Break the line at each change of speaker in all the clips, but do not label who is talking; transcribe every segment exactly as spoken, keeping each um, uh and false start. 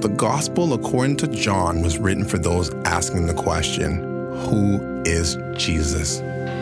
The Gospel according to John was written for those asking the question, who is Jesus?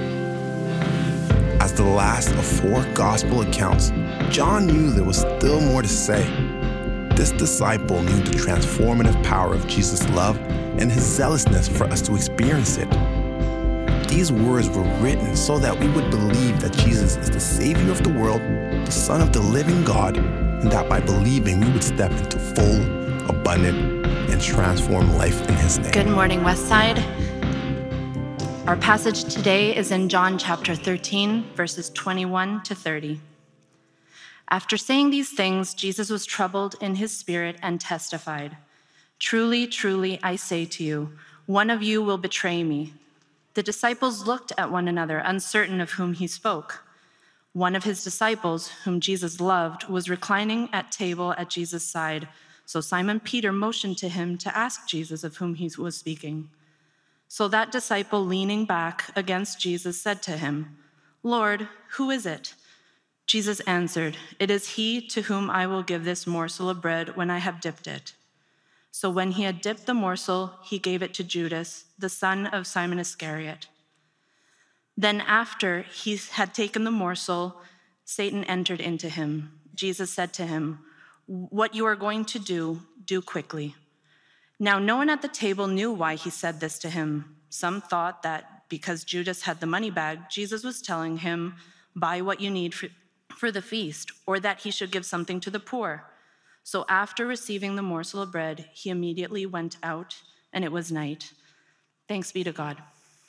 As the last of four Gospel accounts, John knew there was still more to say. This disciple knew the transformative power of Jesus' love and his zealousness for us to experience it. These words were written so that we would believe that Jesus is the Savior of the world, the Son of the living God, and that by believing we would step into full, abundant, and transformed life in his name.
Good morning, Westside. Our passage today is in John chapter thirteen, verses twenty-one to thirty. After saying these things, Jesus was troubled in his spirit and testified, "Truly, truly, I say to you, one of you will betray me." The disciples looked at one another, uncertain of whom he spoke. One of his disciples, whom Jesus loved, was reclining at table at Jesus' side. So Simon Peter motioned to him to ask Jesus of whom he was speaking. So that disciple, leaning back against Jesus, said to him, "Lord, who is it?" Jesus answered, "It is he to whom I will give this morsel of bread when I have dipped it." So when he had dipped the morsel, he gave it to Judas, the son of Simon Iscariot. Then after he had taken the morsel, Satan entered into him. Jesus said to him, "What you are going to do, do quickly." Now no one at the table knew why he said this to him. Some thought that because Judas had the money bag, Jesus was telling him, "Buy what you need for, for the feast," or that he should give something to the poor. So after receiving the morsel of bread, he immediately went out, and it was night. Thanks be to God.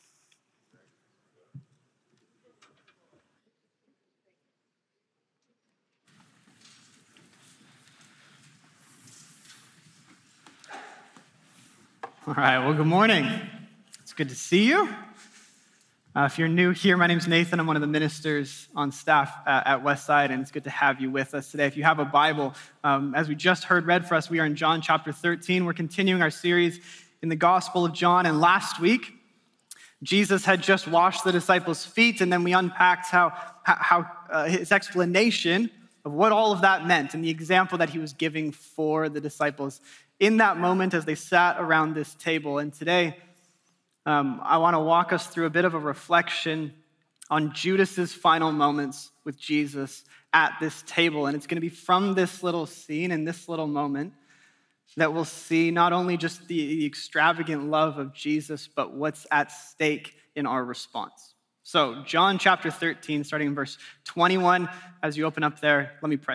All right, well, good morning. It's good to see you. Uh, if you're new here, my name's Nathan. I'm one of the ministers on staff at, at Westside, and it's good to have you with us today. If you have a Bible, um, as we just heard read for us, we are in John chapter thirteen. We're continuing our series in the Gospel of John, and last week, Jesus had just washed the disciples' feet, and then we unpacked how, how uh, his explanation of what all of that meant and the example that he was giving for the disciples in that moment as they sat around this table. And today, um, I want to walk us through a bit of a reflection on Judas's final moments with Jesus at this table. And it's going to be from this little scene and this little moment that we'll see not only just the, the extravagant love of Jesus, but what's at stake in our response. So John chapter thirteen, starting in verse twenty-one, as you open up there, let me pray.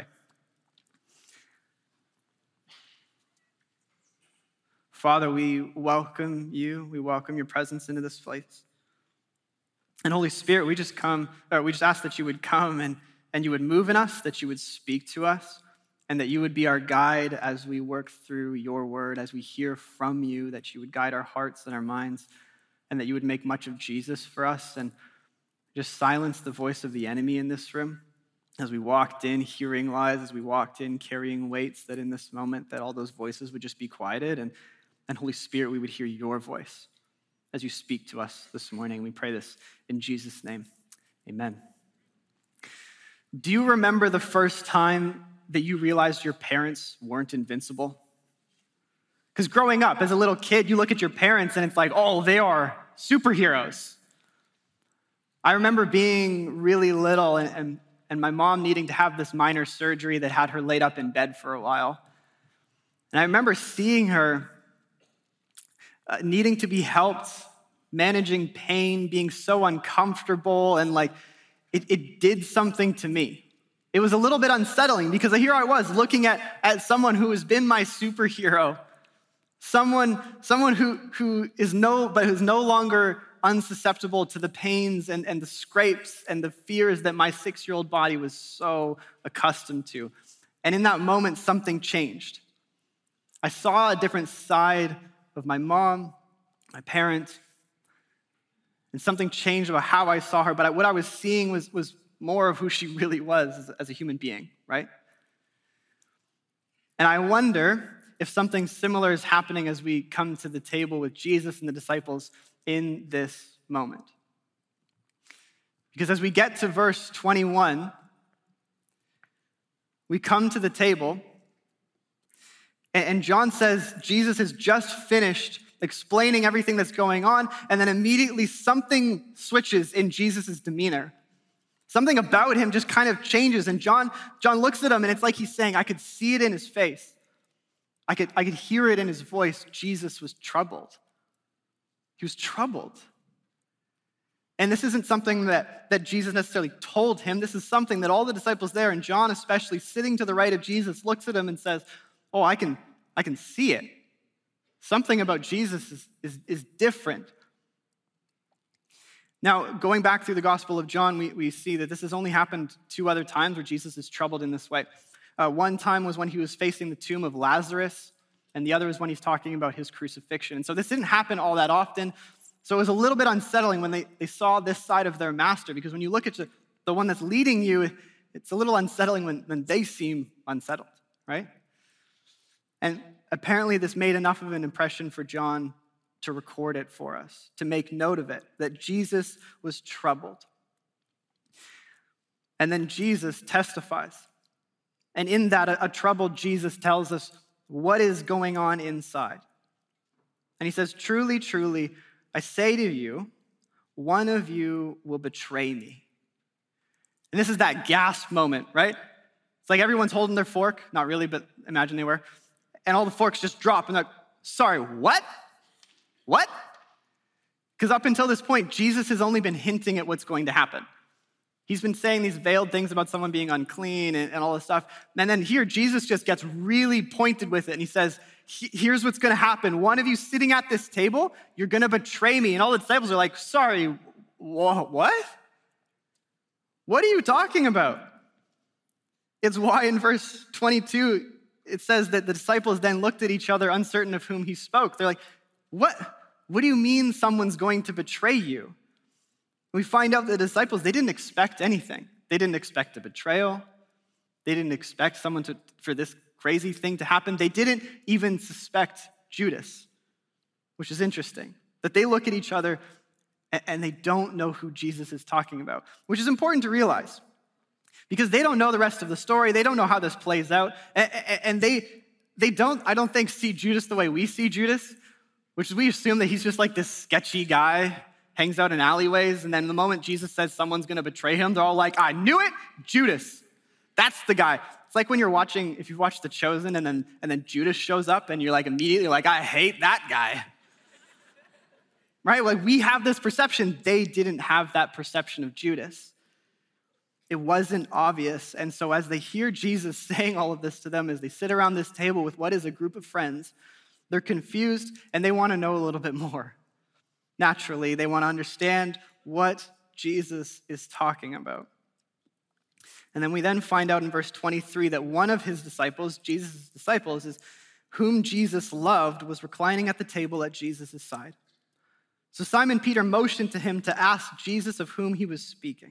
Father, we welcome you. We welcome your presence into this place. And Holy Spirit, we just come, or we just ask that you would come and, and you would move in us, that you would speak to us, and that you would be our guide as we work through your word, as we hear from you, that you would guide our hearts and our minds, and that you would make much of Jesus for us, and just silence the voice of the enemy in this room. As we walked in hearing lies, as we walked in carrying weights, that in this moment, that all those voices would just be quieted, and And Holy Spirit, we would hear your voice as you speak to us this morning. We pray this in Jesus' name. Amen. Do you remember the first time that you realized your parents weren't invincible? Because growing up as a little kid, you look at your parents and it's like, oh, they are superheroes. I remember being really little and, and, and my mom needing to have this minor surgery that had her laid up in bed for a while. And I remember seeing her Uh, needing to be helped, managing pain, being so uncomfortable, and like it, it did something to me. It was a little bit unsettling because here I was looking at, at someone who has been my superhero, someone, someone who, who is no, but who's no longer unsusceptible to the pains and, and the scrapes and the fears that my six-year-old body was so accustomed to. And in that moment, something changed. I saw a different side of my mom, my parents, and something changed about how I saw her, but what I was seeing was, was more of who she really was as, as a human being, right? And I wonder if something similar is happening as we come to the table with Jesus and the disciples in this moment. Because as we get to verse twenty-one, we come to the table, And John says Jesus has just finished explaining everything that's going on, and then immediately something switches in Jesus' demeanor. Something about him just kind of changes, and John, John looks at him, and it's like he's saying, I could see it in his face. I could, I could hear it in his voice. Jesus was troubled. He was troubled. And this isn't something that, that Jesus necessarily told him. This is something that all the disciples there, and John especially, sitting to the right of Jesus, looks at him and says, oh, I can, I can see it. Something about Jesus is, is, is different. Now, going back through the Gospel of John, we, we see that this has only happened two other times where Jesus is troubled in this way. Uh, one time was when he was facing the tomb of Lazarus, and the other is when he's talking about his crucifixion. And so this didn't happen all that often. So it was a little bit unsettling when they, they saw this side of their master, because when you look at the, the one that's leading you, it's a little unsettling when, when they seem unsettled, right? And apparently this made enough of an impression for John to record it for us, to make note of it, that Jesus was troubled. And then Jesus testifies. And in that, a, a troubled Jesus tells us what is going on inside. And he says, truly, truly, I say to you, one of you will betray me. And this is that gasp moment, right? It's like everyone's holding their fork. Not really, but imagine they were. And all the forks just drop, and they're like, sorry, what? What? Because up until this point, Jesus has only been hinting at what's going to happen. He's been saying these veiled things about someone being unclean and, and all this stuff. And then here, Jesus just gets really pointed with it, and he says, here's what's going to happen. One of you sitting at this table, you're going to betray me. And all the disciples are like, sorry, what? What are you talking about? It's why in verse twenty-two, it says that the disciples then looked at each other, uncertain of whom he spoke. They're like, what? What do you mean someone's going to betray you? We find out the disciples, they didn't expect anything. They didn't expect a betrayal. They didn't expect someone to, for this crazy thing to happen. They didn't even suspect Judas, which is interesting. That they look at each other and they don't know who Jesus is talking about, which is important to realize. Because they don't know the rest of the story. They don't know how this plays out. And they, they don't, I don't think, see Judas the way we see Judas, which is we assume that he's just like this sketchy guy, hangs out in alleyways, and then the moment Jesus says someone's going to betray him, they're all like, I knew it, Judas. That's the guy. It's like when you're watching, if you've watched The Chosen, and then and then Judas shows up, and you're like immediately like, I hate that guy. Right? Like we have this perception. They didn't have that perception of Judas. It wasn't obvious. And so as they hear Jesus saying all of this to them, as they sit around this table with what is a group of friends, they're confused and they want to know a little bit more. Naturally, they want to understand what Jesus is talking about. And then we then find out in verse twenty-three that one of his disciples, Jesus' disciples, is whom Jesus loved, was reclining at the table at Jesus' side. So Simon Peter motioned to him to ask Jesus of whom he was speaking.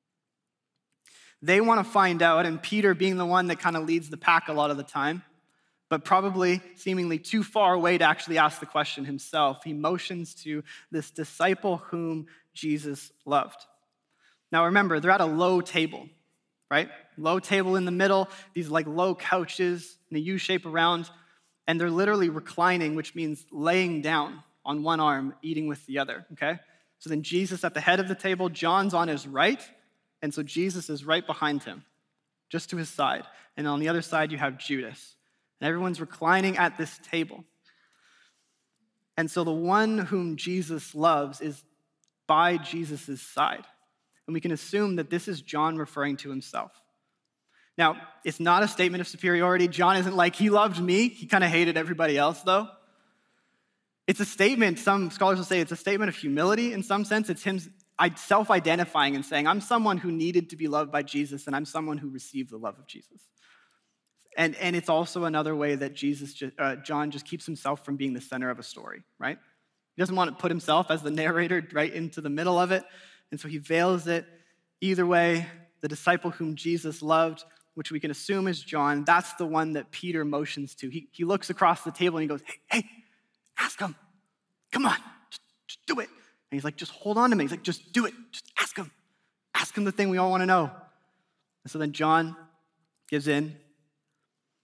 They want to find out, and Peter, being the one that kind of leads the pack a lot of the time, but probably seemingly too far away to actually ask the question himself, he motions to this disciple whom Jesus loved. Now remember, they're at a low table, right? Low table in the middle, these like low couches in a U shape around, and they're literally reclining, which means laying down on one arm, eating with the other, okay? So then Jesus at the head of the table, John's on his right, and so Jesus is right behind him, just to his side. And on the other side, you have Judas. And everyone's reclining at this table. And so the one whom Jesus loves is by Jesus' side. And we can assume that this is John referring to himself. Now, it's not a statement of superiority. John isn't like, he loved me. He kind of hated everybody else, though. It's a statement, some scholars will say it's a statement of humility in some sense. It's him self-identifying and saying, I'm someone who needed to be loved by Jesus, and I'm someone who received the love of Jesus. And, and it's also another way that Jesus, uh, John just keeps himself from being the center of a story, right? He doesn't want to put himself as the narrator right into the middle of it, and so he veils it. Either way, the disciple whom Jesus loved, which we can assume is John, that's the one that Peter motions to. He, he looks across the table and he goes, hey, hey, ask him. Come on, just, just do it. And he's like, just hold on to me. He's like, just do it. Just ask him. Ask him the thing we all want to know. And so then John gives in.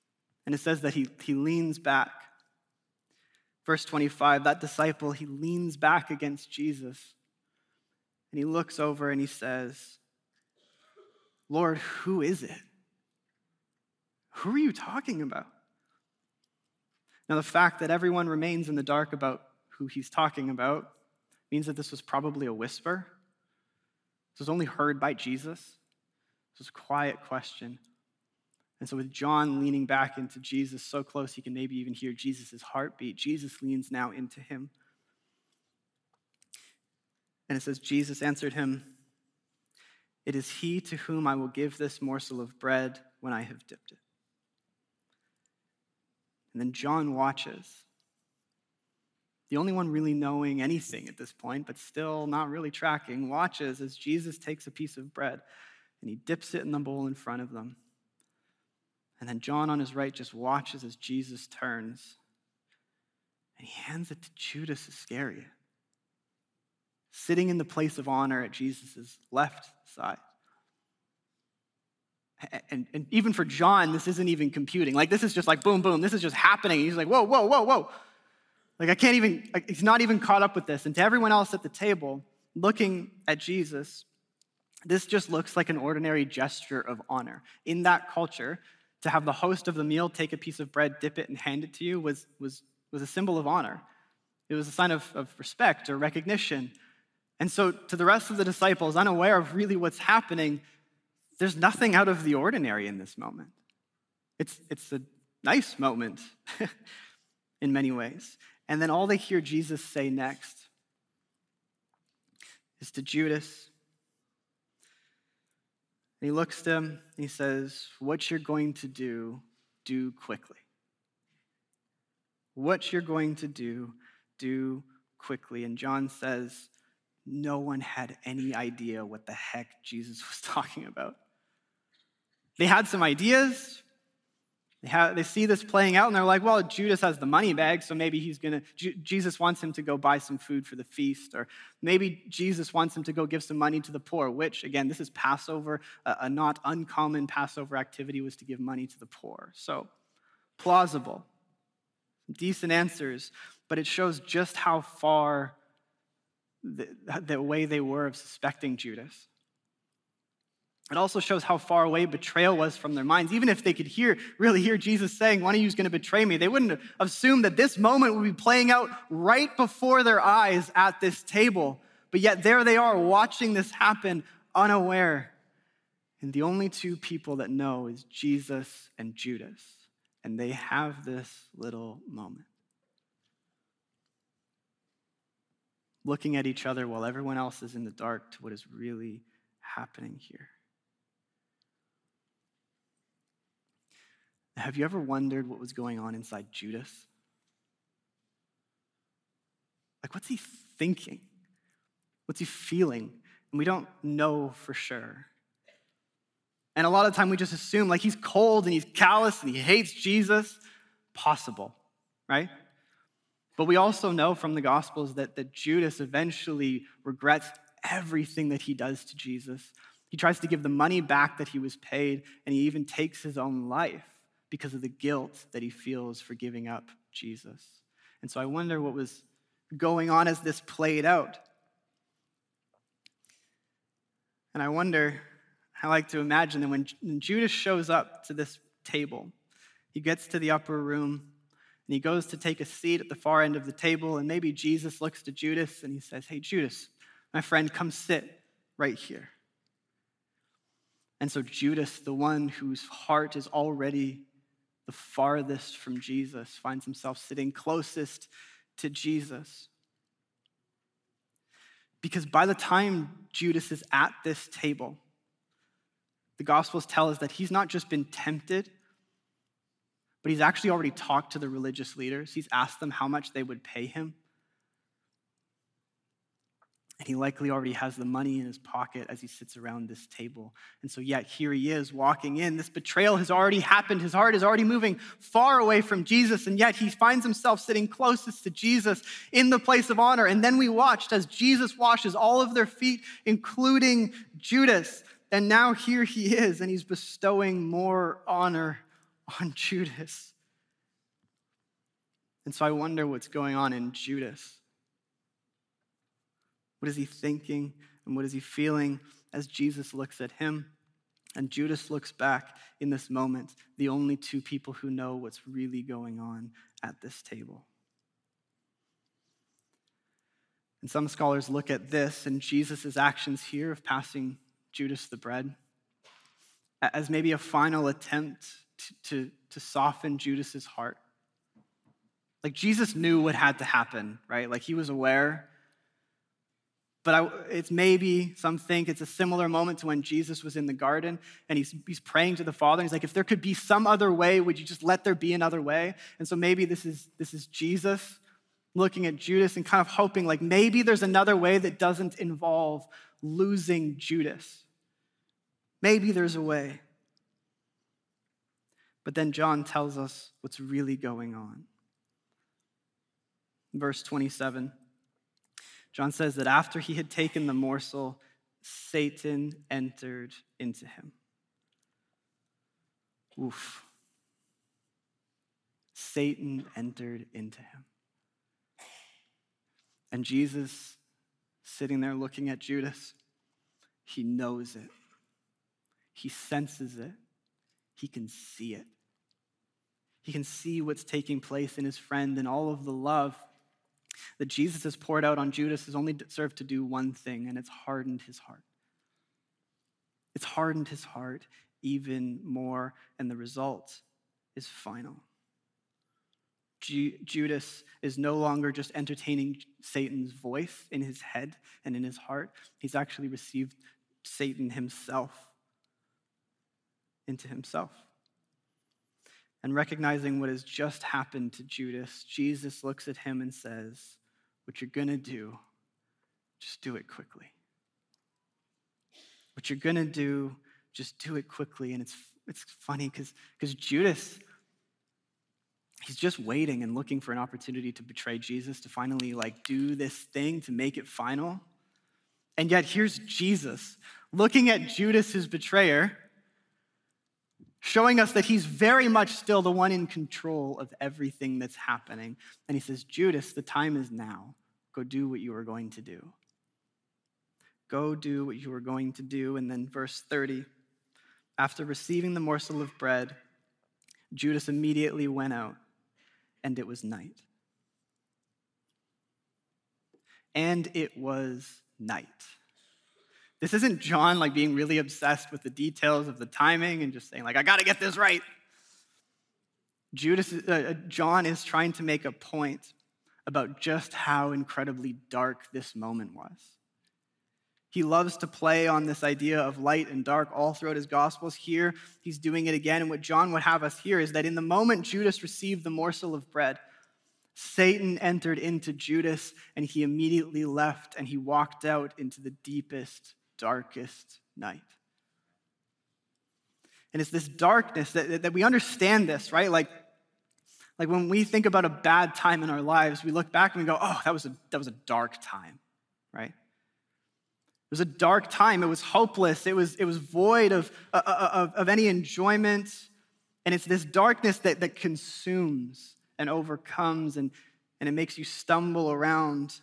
And it says that he, he leans back. Verse twenty-five, that disciple, he leans back against Jesus. And he looks over and he says, Lord, who is it? Who are you talking about? Now, the fact that everyone remains in the dark about who he's talking about means that this was probably a whisper. This was only heard by Jesus. This was a quiet question. And so with John leaning back into Jesus so close he can maybe even hear Jesus' heartbeat, Jesus leans now into him. And it says, Jesus answered him, "It is he to whom I will give this morsel of bread when I have dipped it." And then John watches. The only one really knowing anything at this point, but still not really tracking, watches as Jesus takes a piece of bread and he dips it in the bowl in front of them. And then John on his right just watches as Jesus turns and he hands it to Judas Iscariot, sitting in the place of honor at Jesus' left side. And, and even for John, this isn't even computing. Like, this is just like boom, boom. This is just happening. He's like, whoa, whoa, whoa, whoa. Like, I can't even, like, he's not even caught up with this. And to everyone else at the table, looking at Jesus, this just looks like an ordinary gesture of honor. In that culture, to have the host of the meal take a piece of bread, dip it, and hand it to you was, was, was a symbol of honor. It was a sign of, of respect or recognition. And so to the rest of the disciples, unaware of really what's happening, there's nothing out of the ordinary in this moment. It's, it's a nice moment in many ways. And then all they hear Jesus say next is to Judas. And he looks to him and he says, "What you're going to do, do quickly. What you're going to do, do quickly." And John says, no one had any idea what the heck Jesus was talking about. They had some ideas. They, have, they see this playing out, and they're like, well, Judas has the money bag, so maybe he's going to, J- Jesus wants him to go buy some food for the feast, or maybe Jesus wants him to go give some money to the poor, which, again, this is Passover. A, a not uncommon Passover activity was to give money to the poor. So, plausible, decent answers, but it shows just how far the, the way they were of suspecting Judas. It also shows how far away betrayal was from their minds. Even if they could hear, really hear Jesus saying, one of you is going to betray me, they wouldn't have assumed that this moment would be playing out right before their eyes at this table. But yet there they are watching this happen unaware. And the only two people that know is Jesus and Judas. And they have this little moment, looking at each other while everyone else is in the dark to what is really happening here. Have you ever wondered what was going on inside Judas? Like, what's he thinking? What's he feeling? And we don't know for sure. And a lot of the time we just assume, like, he's cold and he's callous and he hates Jesus. Possible, right? But we also know from the Gospels that, that Judas eventually regrets everything that he does to Jesus. He tries to give the money back that he was paid, and he even takes his own life because of the guilt that he feels for giving up Jesus. And so I wonder what was going on as this played out. And I wonder, I like to imagine that when Judas shows up to this table, he gets to the upper room, and he goes to take a seat at the far end of the table, and maybe Jesus looks to Judas and he says, "Hey, Judas, my friend, come sit right here." And so Judas, the one whose heart is already the farthest from Jesus, finds himself sitting closest to Jesus. Because by the time Judas is at this table, the Gospels tell us that he's not just been tempted, but he's actually already talked to the religious leaders. He's asked them how much they would pay him. And he likely already has the money in his pocket as he sits around this table. And so yet here he is walking in. This betrayal has already happened. His heart is already moving far away from Jesus. And yet he finds himself sitting closest to Jesus in the place of honor. And then we watched as Jesus washes all of their feet, including Judas. And now here he is, and he's bestowing more honor on Judas. And so I wonder what's going on in Judas. What is he thinking and what is he feeling as Jesus looks at him? And Judas looks back in this moment, the only two people who know what's really going on at this table. And some scholars look at this and Jesus' actions here of passing Judas the bread as maybe a final attempt to, to, to soften Judas's heart. Like Jesus knew what had to happen, right? Like he was aware. But I, it's maybe, some think it's a similar moment to when Jesus was in the garden and he's, he's praying to the Father. And he's like, if there could be some other way, would you just let there be another way? And so maybe this is, this is Jesus looking at Judas and kind of hoping like maybe there's another way that doesn't involve losing Judas. Maybe there's a way. But then John tells us what's really going on. Verse twenty-seven, John says that after he had taken the morsel, Satan entered into him. Oof. Satan entered into him. And Jesus, sitting there looking at Judas, he knows it. He senses it. He can see it. He can see what's taking place in his friend, and all of the love that Jesus has poured out on Judas has only served to do one thing, and it's hardened his heart. It's hardened his heart even more, and the result is final. Ju- Judas is no longer just entertaining Satan's voice in his head and in his heart. He's actually received Satan himself into himself. And recognizing what has just happened to Judas, Jesus looks at him and says, what you're going to do, just do it quickly. What you're going to do, just do it quickly. And it's it's funny because because Judas, he's just waiting and looking for an opportunity to betray Jesus, to finally like do this thing, to make it final. And yet here's Jesus looking at Judas, his betrayer, showing us that he's very much still the one in control of everything that's happening. And he says, Judas, the time is now. Go do what you are going to do. Go do what you are going to do. And then verse thirty, after receiving the morsel of bread, Judas immediately went out, and it was night. And it was night. This isn't John like being really obsessed with the details of the timing and just saying like, I got to get this right. Judas, uh, John is trying to make a point about just how incredibly dark this moment was. He loves to play on this idea of light and dark all throughout his Gospels. Here, he's doing it again. And what John would have us hear is that in the moment Judas received the morsel of bread, Satan entered into Judas and he immediately left and he walked out into the deepest, darkest night. And it's this darkness that, that we understand this, right? Like, like when we think about a bad time in our lives, we look back and we go, oh, that was a, that was a dark time, right? It was a dark time. It was hopeless. It was, it was void of, of, of any enjoyment. And it's this darkness that, that consumes and overcomes, and, and it makes you stumble around.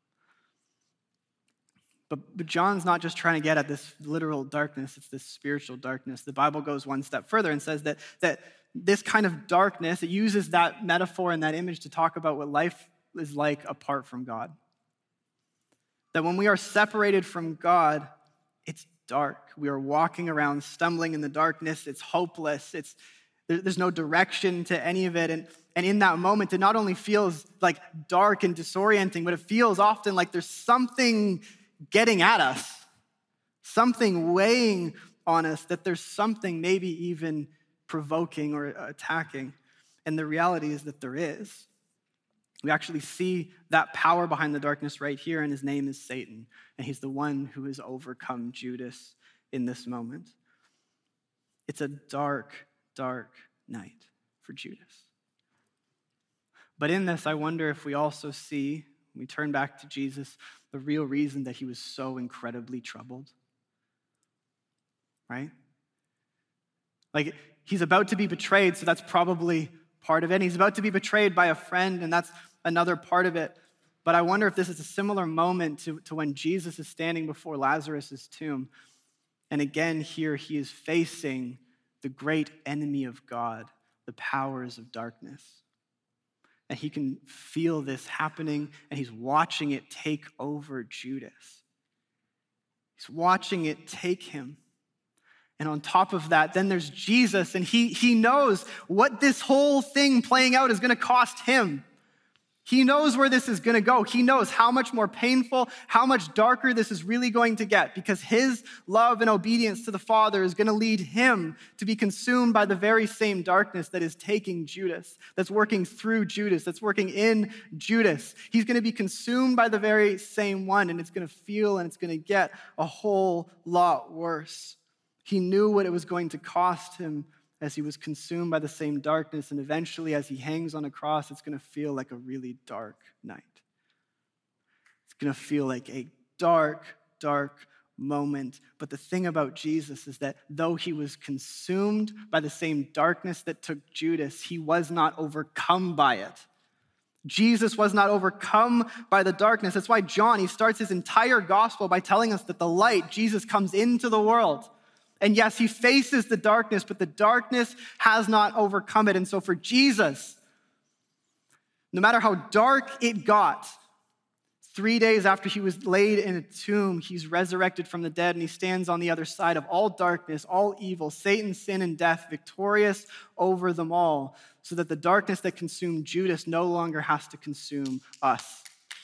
But, but John's not just trying to get at this literal darkness, it's this spiritual darkness. The Bible goes one step further and says that, that this kind of darkness, it uses that metaphor and that image to talk about what life is like apart from God. That when we are separated from God, it's dark. We are walking around stumbling in the darkness. It's hopeless. It's There's no direction to any of it. And, and in that moment, it not only feels like dark and disorienting, but it feels often like there's something getting at us, something weighing on us, that there's something maybe even provoking or attacking. And the reality is that there is. We actually see that power behind the darkness right here, and his name is Satan. And he's the one who has overcome Judas in this moment. It's a dark, dark night for Judas. But in this, I wonder if we also see, we turn back to Jesus, the real reason that he was so incredibly troubled. Right? Like, he's about to be betrayed, so that's probably part of it. And he's about to be betrayed by a friend, and that's another part of it. But I wonder if this is a similar moment to, to when Jesus is standing before Lazarus' tomb. And again, here he is facing the great enemy of God, the powers of darkness. And he can feel this happening, and he's watching it take over Judas. He's watching it take him. And on top of that, then there's Jesus, and he, he knows what this whole thing playing out is going to cost him. He knows where this is going to go. He knows how much more painful, how much darker this is really going to get, because his love and obedience to the Father is going to lead him to be consumed by the very same darkness that is taking Judas, that's working through Judas, that's working in Judas. He's going to be consumed by the very same one, and it's going to feel and it's going to get a whole lot worse. He knew what it was going to cost him as he was consumed by the same darkness, and eventually as he hangs on a cross, it's going to feel like a really dark night. It's going to feel like a dark, dark moment. But the thing about Jesus is that though he was consumed by the same darkness that took Judas, he was not overcome by it. Jesus was not overcome by the darkness. That's why John, he starts his entire gospel by telling us that the light, Jesus, comes into the world. And yes, he faces the darkness, but the darkness has not overcome it. And so for Jesus, no matter how dark it got, three days after he was laid in a tomb, he's resurrected from the dead, and he stands on the other side of all darkness, all evil, Satan, sin, and death, victorious over them all, so that the darkness that consumed Judas no longer has to consume us.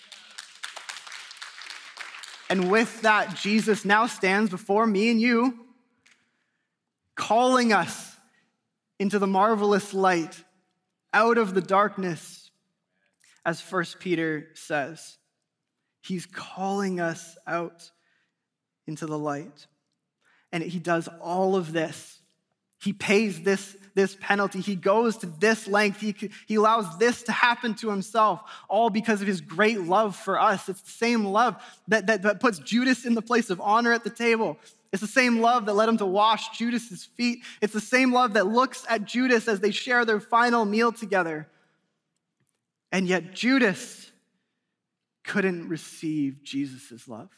And with that, Jesus now stands before me and you, calling us into the marvelous light, out of the darkness, as First Peter says. He's calling us out into the light. And he does all of this. He pays this, this penalty. He goes to this length. He, he allows this to happen to himself, all because of his great love for us. It's the same love that, that, that puts Judas in the place of honor at the table. It's the same love that led him to wash Judas's feet. It's the same love that looks at Judas as they share their final meal together. And yet Judas couldn't receive Jesus' love.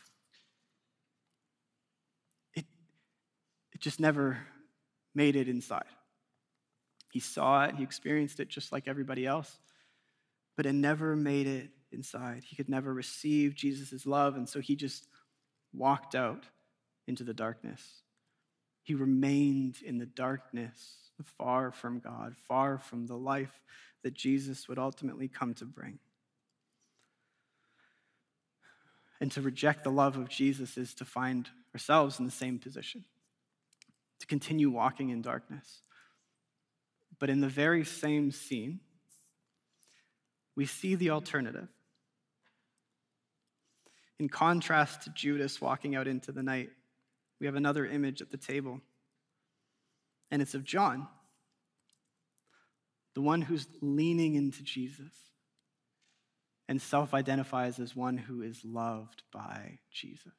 It, it just never made it inside. He saw it, he experienced it just like everybody else, but it never made it inside. He could never receive Jesus' love, and so he just walked out into the darkness. He remained in the darkness, far from God, far from the life that Jesus would ultimately come to bring. And to reject the love of Jesus is to find ourselves in the same position, to continue walking in darkness. But in the very same scene, we see the alternative. In contrast to Judas walking out into the night, we have another image at the table, and it's of John, the one who's leaning into Jesus and self-identifies as one who is loved by Jesus.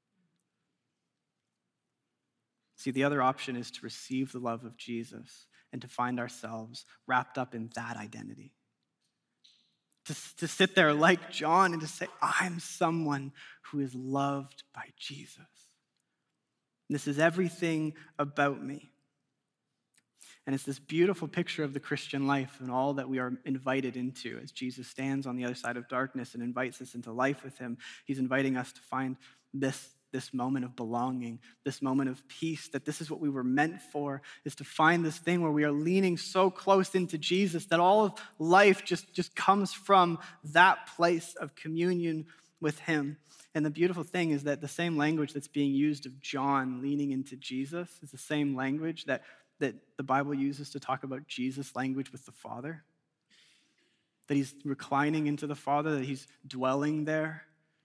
See, the other option is to receive the love of Jesus and to find ourselves wrapped up in that identity. To, to sit there like John and to say, I'm someone who is loved by Jesus. This is everything about me. And it's this beautiful picture of the Christian life and all that we are invited into as Jesus stands on the other side of darkness and invites us into life with him. He's inviting us to find this, this moment of belonging, this moment of peace, that this is what we were meant for, is to find this thing where we are leaning so close into Jesus that all of life just, just comes from that place of communion with him. And the beautiful thing is that the same language that's being used of John leaning into Jesus is the same language that, that the Bible uses to talk about Jesus' language with the Father. That he's reclining into the Father, that he's dwelling there.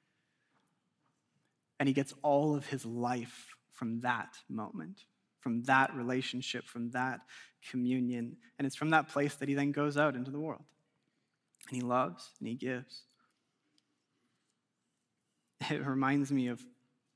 And he gets all of his life from that moment, from that relationship, from that communion. And it's from that place that he then goes out into the world. And he loves and he gives. It reminds me of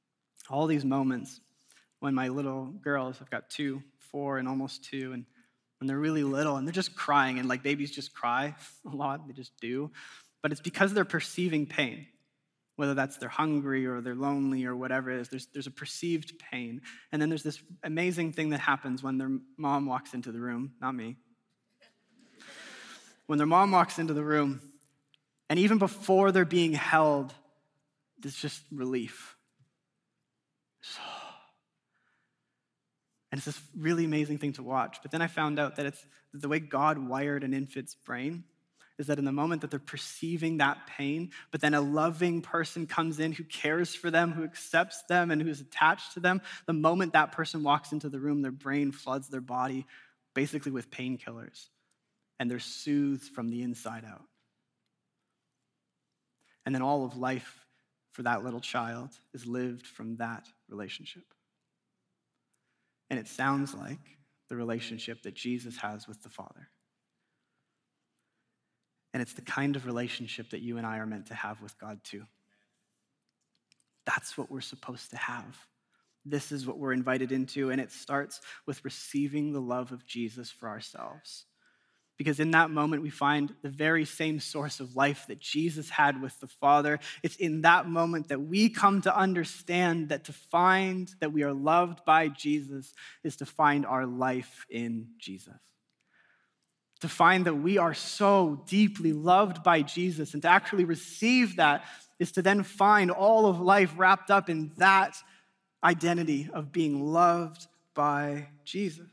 all these moments when my little girls, I've got two, four and almost two, and when they're really little and they're just crying, and like babies just cry a lot, they just do. But it's because they're perceiving pain, whether that's they're hungry or they're lonely or whatever it is. There's, there's a perceived pain. And then there's this amazing thing that happens when their mom walks into the room, not me. When their mom walks into the room, and even before they're being held, there's just relief. And it's this really amazing thing to watch. But then I found out that it's the way God wired an infant's brain is that in the moment that they're perceiving that pain, but then a loving person comes in who cares for them, who accepts them, and who's attached to them, the moment that person walks into the room, their brain floods their body basically with painkillers, and they're soothed from the inside out. And then all of life for that little child is lived from that relationship. And it sounds like the relationship that Jesus has with the Father. And it's the kind of relationship that you and I are meant to have with God too. That's what we're supposed to have. This is what we're invited into, and it starts with receiving the love of Jesus for ourselves. Because in that moment, we find the very same source of life that Jesus had with the Father. It's in that moment that we come to understand that to find that we are loved by Jesus is to find our life in Jesus. To find that we are so deeply loved by Jesus, and to actually receive that is to then find all of life wrapped up in that identity of being loved by Jesus.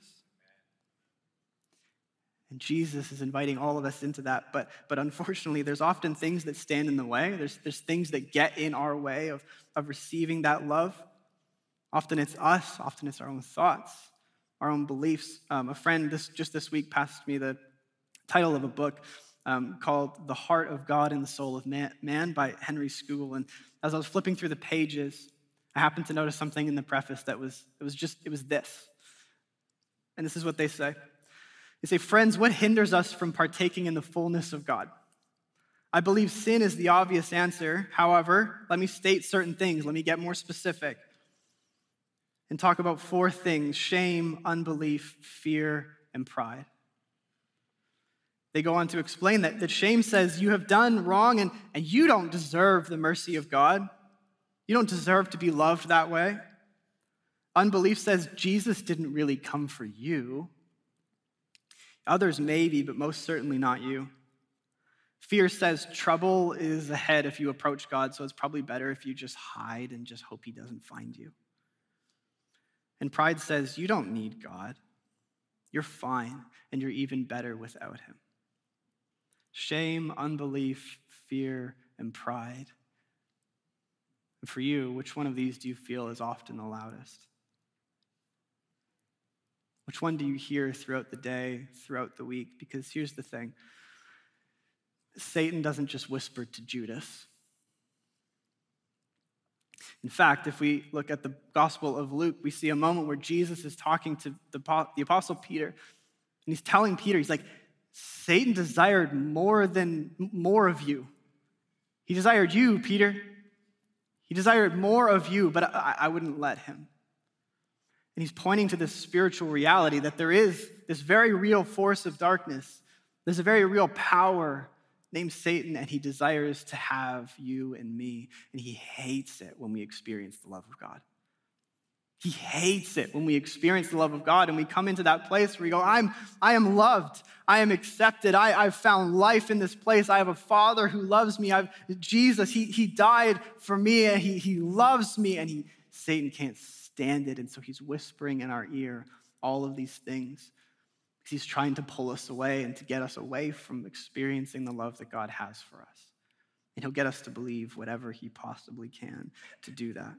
And Jesus is inviting all of us into that, but, but unfortunately, there's often things that stand in the way. There's, there's things that get in our way of, of receiving that love. Often it's us, often it's our own thoughts, our own beliefs. Um, a friend this, just this week passed me the title of a book um, called The Heart of God and the Soul of Man, Man by Henry Scougal. And as I was flipping through the pages, I happened to notice something in the preface that was, it was just, it was this. And this is what they say. They say, friends, what hinders us from partaking in the fullness of God? I believe sin is the obvious answer. However, let me state certain things. Let me get more specific and talk about four things: shame, unbelief, fear, and pride. They go on to explain that, that shame says you have done wrong and, and you don't deserve the mercy of God. You don't deserve to be loved that way. Unbelief says Jesus didn't really come for you. Others maybe, but most certainly not you. Fear says trouble is ahead if you approach God, so it's probably better if you just hide and just hope he doesn't find you. And pride says you don't need God. You're fine, and you're even better without him. Shame, unbelief, fear, and pride. And for you, which one of these do you feel is often the loudest? Which one do you hear throughout the day, throughout the week? Because here's the thing. Satan doesn't just whisper to Judas. In fact, if we look at the Gospel of Luke, we see a moment where Jesus is talking to the, the Apostle Peter, and he's telling Peter, he's like, Satan desired more than more of you. He desired you, Peter. He desired more of you, but I, I wouldn't let him. And he's pointing to this spiritual reality that there is this very real force of darkness. There's a very real power named Satan, and he desires to have you and me, and he hates it when we experience the love of God. He hates it when we experience the love of God and we come into that place where we go, I'm, I am loved. I am accepted. I, I've found life in this place. I have a Father who loves me. I've, Jesus, he, he died for me, and he, he loves me, and he, Satan can't stand it, and so he's whispering in our ear all of these things. He's trying to pull us away and to get us away from experiencing the love that God has for us. And he'll get us to believe whatever he possibly can to do that.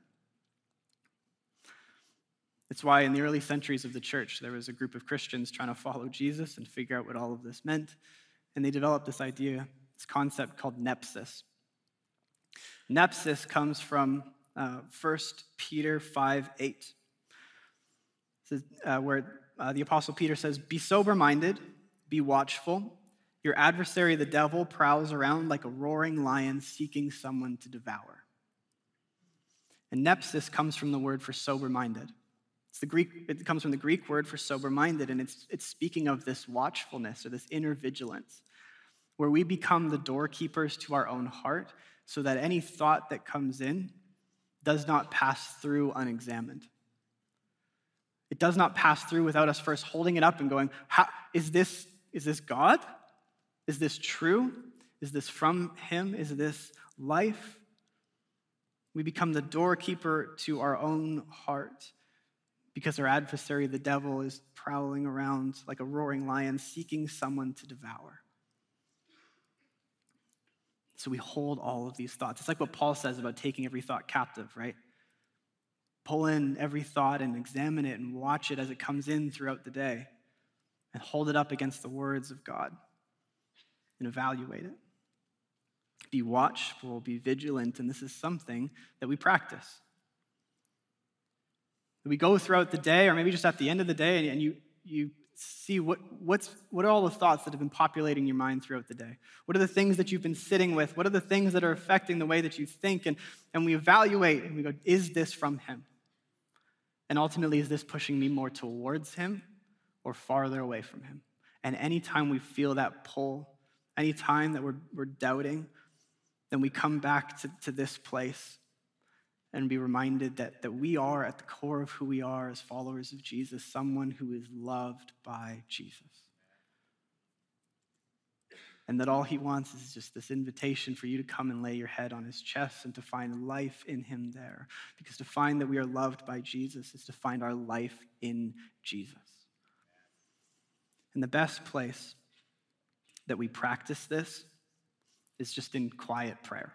It's why in the early centuries of the church, there was a group of Christians trying to follow Jesus and figure out what all of this meant. And they developed this idea, this concept called nepsis. Nepsis comes from uh, First Peter five eight, it says, uh, where uh, the Apostle Peter says, be sober-minded, be watchful. Your adversary, the devil, prowls around like a roaring lion seeking someone to devour. And nepsis comes from the word for sober-minded. It's the Greek, it comes from the Greek word for sober-minded, and it's, it's speaking of this watchfulness or this inner vigilance, where we become the doorkeepers to our own heart so that any thought that comes in does not pass through unexamined. It does not pass through without us first holding it up and going, How, is this, is this God? Is this true? Is this from him? Is this life? We become the doorkeeper to our own heart because our adversary, the devil, is prowling around like a roaring lion seeking someone to devour. So we hold all of these thoughts. It's like what Paul says about taking every thought captive, right? Pull in every thought and examine it and watch it as it comes in throughout the day and hold it up against the words of God and evaluate it. Be watchful, be vigilant, and this is something that we practice. We go throughout the day, or maybe just at the end of the day, and you, you see what, what's, what are all the thoughts that have been populating your mind throughout the day? What are the things that you've been sitting with? What are the things that are affecting the way that you think? And, and we evaluate, and we go, is this from him? And ultimately, is this pushing me more towards him or farther away from him? And anytime we feel that pull, anytime that we're, we're doubting, then we come back to, to this place and be reminded that, that we are at the core of who we are as followers of Jesus, someone who is loved by Jesus. And that all he wants is just this invitation for you to come and lay your head on his chest and to find life in him there. Because to find that we are loved by Jesus is to find our life in Jesus. And the best place that we practice this is just in quiet prayer.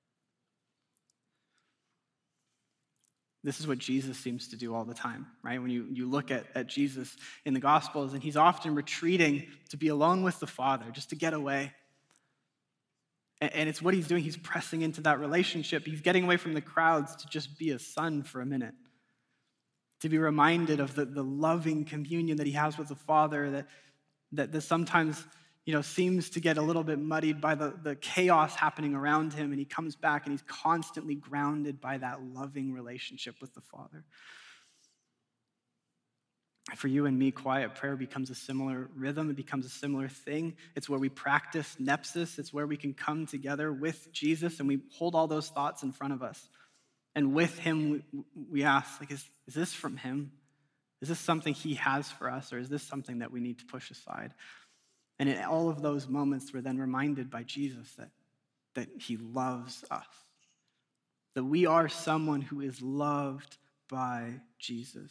This is what Jesus seems to do all the time, right? When you, you look at, at Jesus in the Gospels, and he's often retreating to be alone with the Father, just to get away. And, and it's what he's doing. He's pressing into that relationship. He's getting away from the crowds to just be a son for a minute, to be reminded of the, the loving communion that he has with the Father that, that, that sometimes you know, seems to get a little bit muddied by the, the chaos happening around him, and he comes back and he's constantly grounded by that loving relationship with the Father. For you and me, quiet prayer becomes a similar rhythm. It becomes a similar thing. It's where we practice nepsis. It's where we can come together with Jesus, and we hold all those thoughts in front of us. And with him, we, we ask, like, is, is this from him? Is this something he has for us, or is this something that we need to push aside? And in all of those moments, we're then reminded by Jesus that, that he loves us, that we are someone who is loved by Jesus.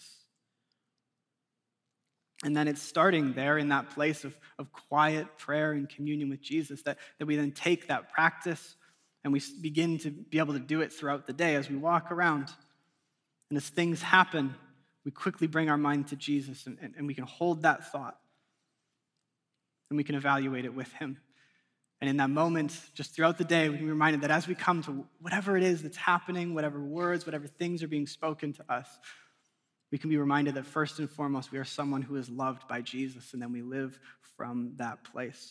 And then it's starting there in that place of, of quiet prayer and communion with Jesus that, that we then take that practice and we begin to be able to do it throughout the day as we walk around. And as things happen, we quickly bring our mind to Jesus and, and, and we can hold that thought. And we can evaluate it with him. And in that moment, just throughout the day, we can be reminded that as we come to whatever it is that's happening, whatever words, whatever things are being spoken to us, we can be reminded that first and foremost, we are someone who is loved by Jesus, and then we live from that place.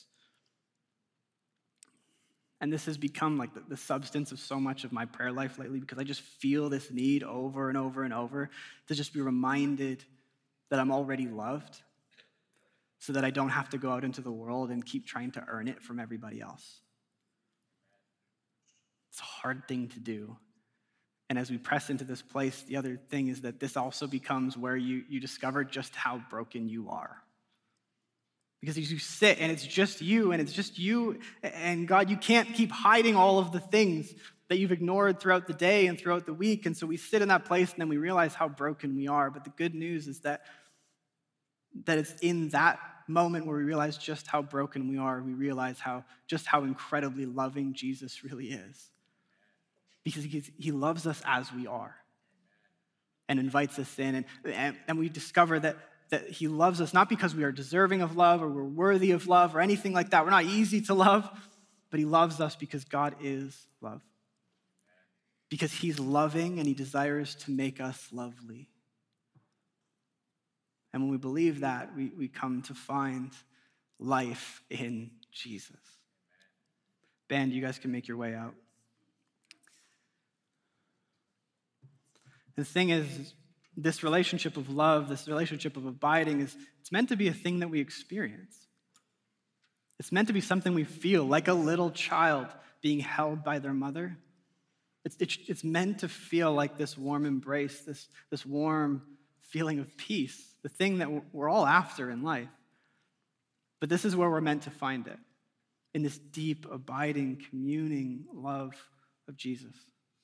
And this has become like the, the substance of so much of my prayer life lately, because I just feel this need over and over and over to just be reminded that I'm already loved, so that I don't have to go out into the world and keep trying to earn it from everybody else. It's a hard thing to do. And as we press into this place, the other thing is that this also becomes where you, you discover just how broken you are. Because as you sit and it's just you and it's just you and God, you can't keep hiding all of the things that you've ignored throughout the day and throughout the week. And so we sit in that place and then we realize how broken we are. But the good news is that, that it's in that moment where we realize just how broken we are, we realize how just how incredibly loving Jesus really is. Because he, he loves us as we are and invites us in. And, and, and we discover that, that he loves us not because we are deserving of love or we're worthy of love or anything like that. We're not easy to love, but he loves us because God is love. Because he's loving and he desires to make us lovely. And when we believe that, we, we come to find life in Jesus. Band, you guys can make your way out. The thing is, This relationship of love, this relationship of abiding, is it's meant to be a thing that we experience. It's meant to be something we feel, like a little child being held by their mother. It's, it's, it's meant to feel like this warm embrace, this, this warm feeling of peace, the thing that we're all after in life. But this is where we're meant to find it, in this deep, abiding, communing love of Jesus.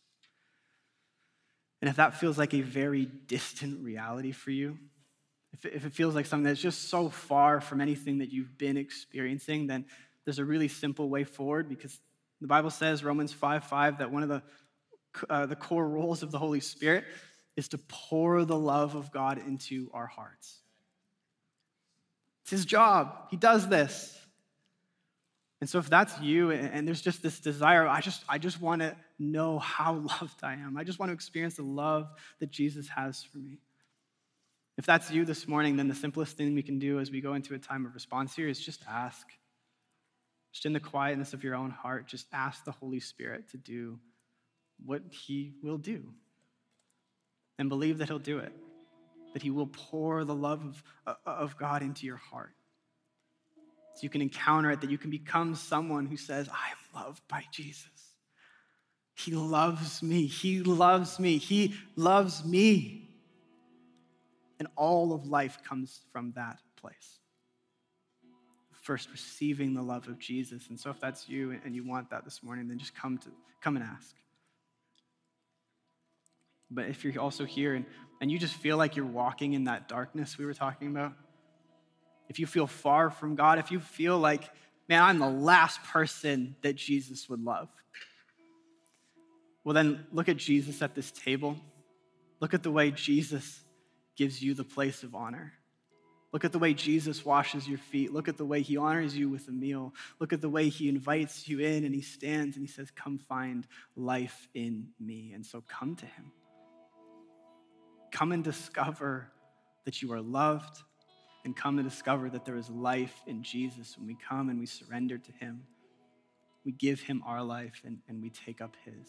And if that feels like a very distant reality for you, if it, if it feels like something that's just so far from anything that you've been experiencing, then there's a really simple way forward, because the Bible says, Romans five five, that one of the, uh, the core roles of the Holy Spirit is to pour the love of God into our hearts. It's his job. He does this. And so if that's you, and there's just this desire, I just, I just want to know how loved I am. I just want to experience the love that Jesus has for me. If that's you this morning, then the simplest thing we can do as we go into a time of response here is just ask. Just in the quietness of your own heart, just ask the Holy Spirit to do what he will do. And believe that he'll do it. That he will pour the love of, of God into your heart. So you can encounter it, that you can become someone who says, I am loved by Jesus. He loves me. He loves me. He loves me. And all of life comes from that place. First, receiving the love of Jesus. And so if that's you and you want that this morning, then just come to come and ask. But if you're also here and, and you just feel like you're walking in that darkness we were talking about, if you feel far from God, if you feel like, man, I'm the last person that Jesus would love, well, then look at Jesus at this table. Look at the way Jesus gives you the place of honor. Look at the way Jesus washes your feet. Look at the way he honors you with a meal. Look at the way he invites you in and he stands and he says, come find life in me. And so come to him. Come and discover that you are loved, and come to discover that there is life in Jesus. When we come and we surrender to him, we give him our life and, and we take up his.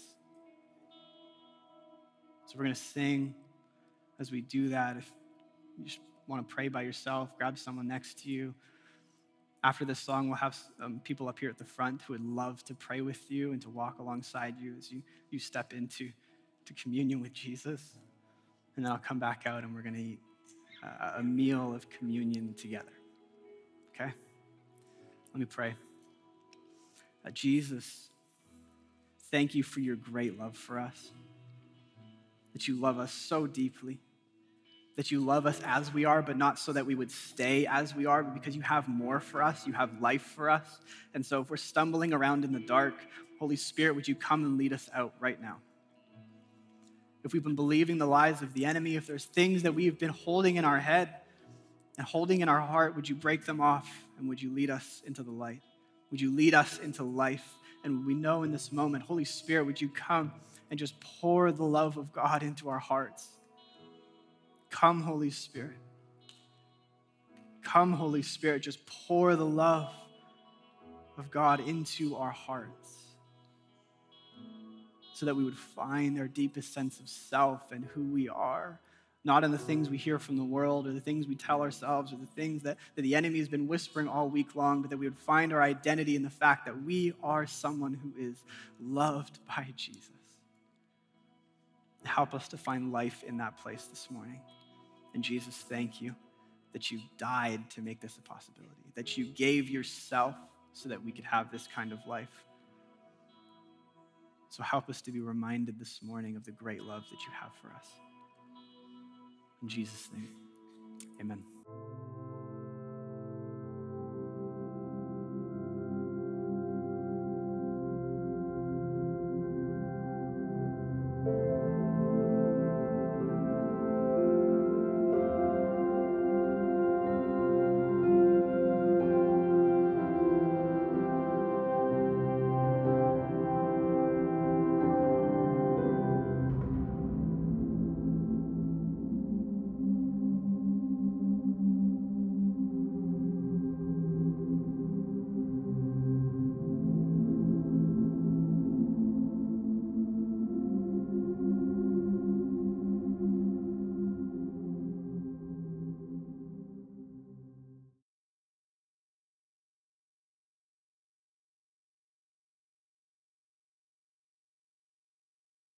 So we're going to sing. As we do that, if you just want to pray by yourself, grab someone next to you. After this song, we'll have um, people up here at the front who would love to pray with you and to walk alongside you as you, you step into to communion with Jesus. And then I'll come back out and we're going to eat uh, a meal of communion together. Okay? Let me pray. Uh, Jesus, thank you for your great love for us. That you love us so deeply. That you love us as we are, but not so that we would stay as we are, but because you have more for us, you have life for us. And so if we're stumbling around in the dark, Holy Spirit, would you come and lead us out right now? If we've been believing the lies of the enemy, if there's things that we've been holding in our head and holding in our heart, would you break them off and would you lead us into the light? Would you lead us into life? And we know in this moment, Holy Spirit, would you come and just pour the love of God into our hearts? Come, Holy Spirit. Come, Holy Spirit, just pour the love of God into our hearts so that we would find our deepest sense of self and who we are, not in the things we hear from the world or the things we tell ourselves or the things that, that the enemy has been whispering all week long, but that we would find our identity in the fact that we are someone who is loved by Jesus. Help us to find life in that place this morning. And Jesus, thank you that you died to make this a possibility, that you gave yourself so that we could have this kind of life. So help us to be reminded this morning of the great love that you have for us. In Jesus' name, amen.